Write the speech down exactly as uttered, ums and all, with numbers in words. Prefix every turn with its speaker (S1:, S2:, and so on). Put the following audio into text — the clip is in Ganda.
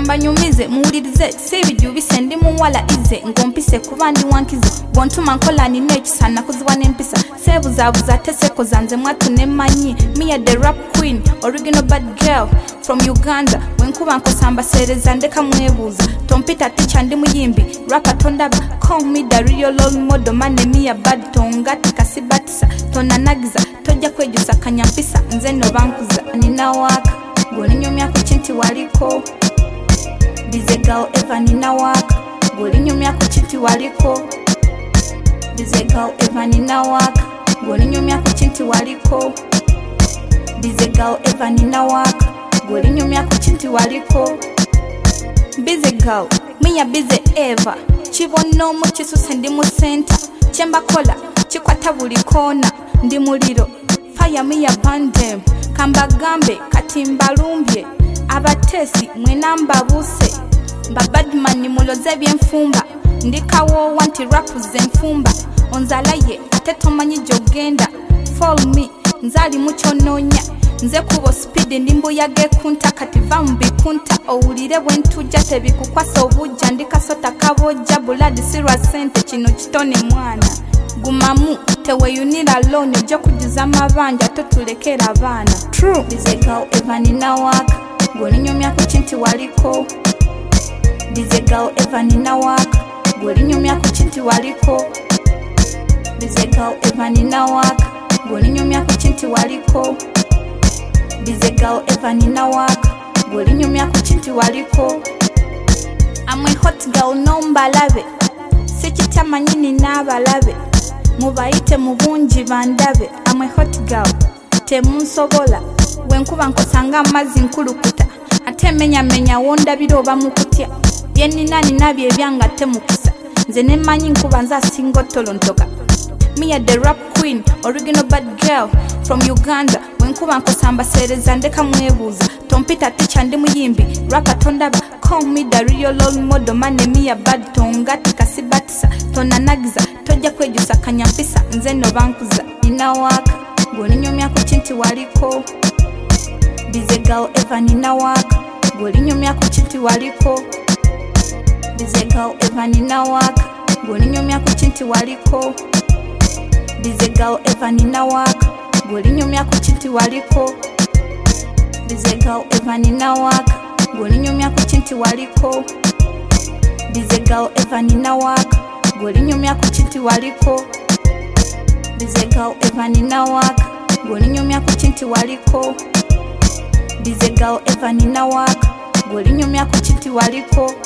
S1: kambanyumize muwulirize sibijubise ndi muwala ize ngompise kuba ndi wankize bontuma nkola nina ekisa nakuziwa n'empisa sebuzabuza teseko zanze mwatu nemanyi Mia the rap queen original bad girl from Uganda wenkuba nkosamba sereza ndeka mwebuza tompita ticha ndi muyimbi rapper tondaba call me the real role model mane Mia bad tonga tikasibatisa tonanagiza tojja kwejusa kanyampisa nze no bankuza nina waka golinyumya ku kinti waliko Bize girl eva nina waka golinyumya ku kinti waliko Bize girl eva nina waka golinyumya ku kinti waliko Bize girl eva nina waka golinyumya ku kinti waliko Bize girl Mia bize eva kibona omu kisuse ndi mu center kyemba kola kikwata buli kona ndi muliro fire Mia bandem kamba gambe katimba lumbye abatesi mwena mbabuse mbabadman muloze byenfumba ndikawo wanti rapu zenfumba onzalaye ate tomanyi jogenda follow me nzali muchononya nze kubo speed ndimbuyage kunta kativa mbikunta owulire bwentuja tebikukwasa obujja ndikasota kabojja buladi sirwa sente kino kitone mwana gumamu teweyunira alone ojja kujuza amabanja totulekera abaana true Bize girl eva nina waka golinyumya ku kinti waliko Bize girl eva nina waka golinyumya ku kinti waliko Bize girl eva nina waka golinyumya ku kinti waliko Bize girl eva nina waka golinyumya ku kinti waliko I'm a hot girl nombalabe sikitamanyi n'abalabe mubayite mu bungi bandabe I'm a hot girl temunsobola wenkuba nkosanga amazi nkulukuta ate menya menya wondabira oba mukutya byenina nina bye byanga temukusa nze nemanyi nkuba nza singotolo ntoka Mia the rap queen original bad girl from Uganda wenkuba nkosamba sereza ndeka mwebuza tompita ticha ndi muyimbi rapper tondaba call me the real role model mane Mia bad tonga tikasibatisa tonanagiza tojja kwejusa kanyampisa nze no bankuza nina waka golinyumya ku kinti waliko Bize girl eva nina waka golinyumya ku kinti waliko Bize girl eva nina waka golinyumya ku kinti waliko Bize girl eva nina waka golinyumya ku kinti waliko Bize girl eva nina waka golinyumya ku kinti waliko Bize girl eva nina waka golinyumya ku kinti waliko Bize girl eva nina waka golinyumya ku kinti waliko Bize girl eva nina waka golinyumya ku kinti waliko